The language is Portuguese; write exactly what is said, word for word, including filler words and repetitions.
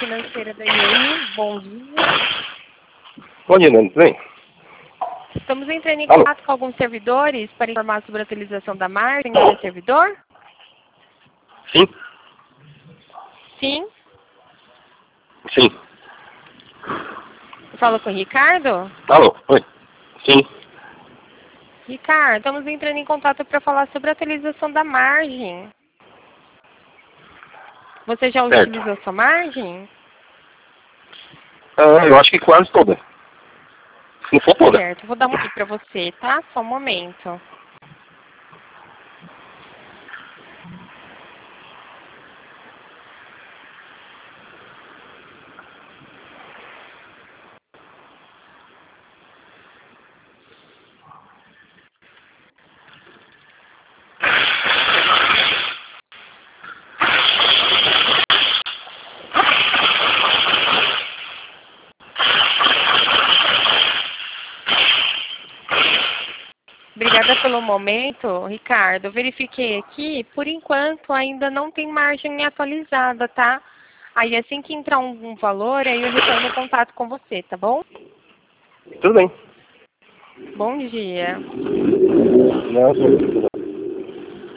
financeira da I E I. Bom dia. Bom dia, Nando. Tudo bem? Estamos entrando em Alô? contato com alguns servidores para informar sobre a utilização da margem do servidor? Sim? Sim. Sim. Eu falo com o Ricardo? Alô? Oi? Sim. Ricardo, estamos entrando em contato para falar sobre a utilização da margem. Você já Certo. utilizou sua margem? Ah, eu acho que quase toda. Se não for toda. Certo, vou dar um aqui para você, tá? Só um momento. Obrigada pelo momento, Ricardo. Eu verifiquei aqui, por enquanto ainda não tem margem atualizada, tá? Aí assim que entrar um, um valor, aí eu retorno o contato com você, tá bom? Tudo bem. Bom dia. Não, tudo bem.